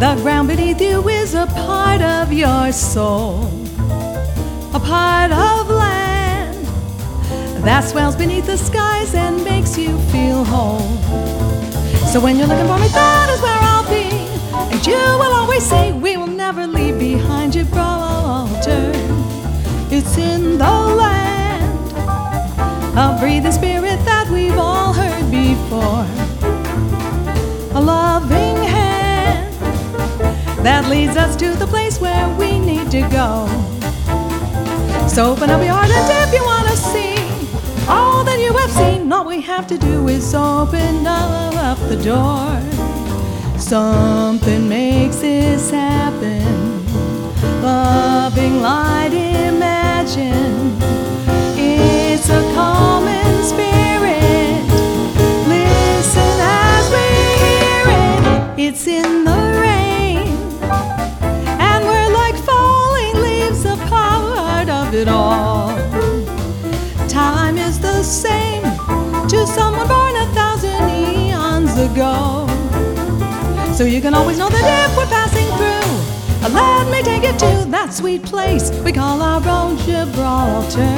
The ground beneath you is a part of your soul, a part of land that swells beneath the skies and makes you feel whole. So when you're looking for me, that is where I'll be, and you will always see we will never leave behind Gibraltar. It's in the land of breathing spirit that we've all heard before, a loving hand that leads us to the place where we need to go. So open up your heart, and if you want to see all that you have seen, all we have to do is open up the door. Something makes this happen. Loving light, imagine. It's a common spirit. Listen as we hear it. It's in the rain, and we're like falling leaves, a part of it all. Time is the same to someone born 1,000 eons ago. So you can always know that if we're passing through, let me take you to that sweet place we call our own Gibraltar.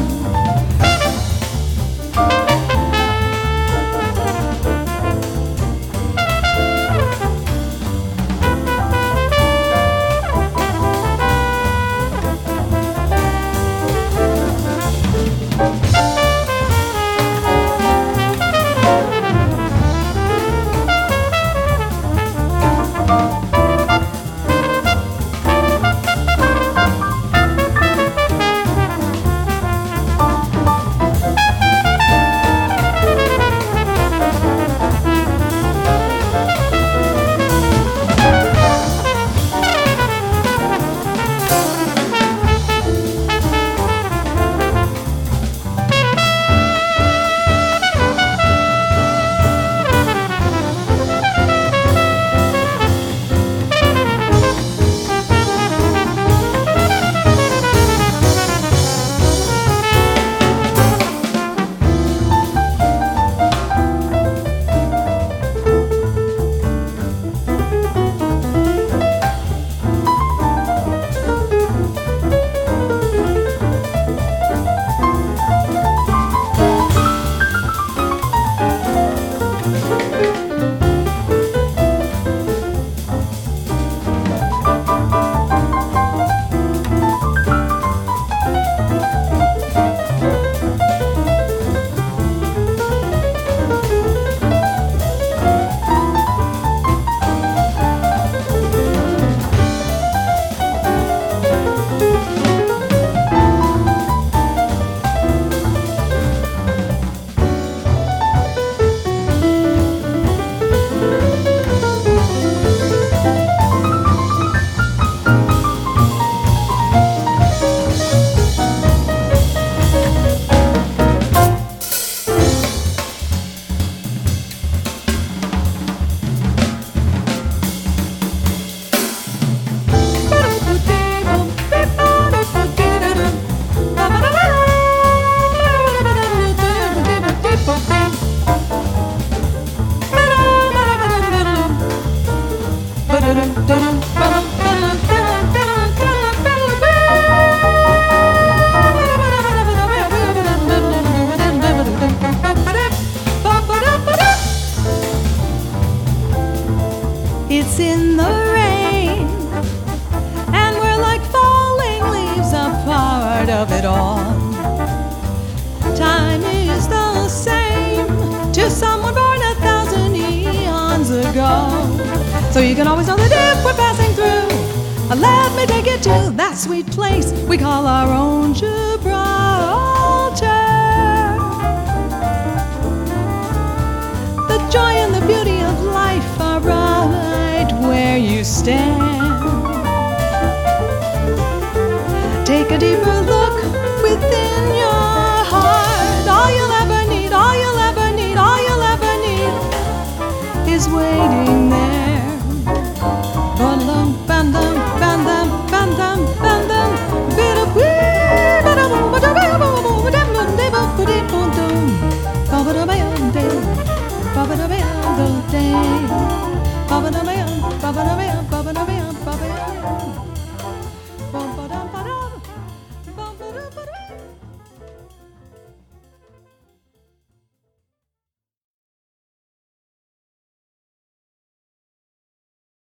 It's in the rain, and we're like falling leaves, a part of it all. Time is the same to someone born 1,000 eons ago. So you can always know that if we're passing through, let me take you to that sweet place we call our own Gibraltar. The joy and the beauty of life are right where you stand. Take a deeper look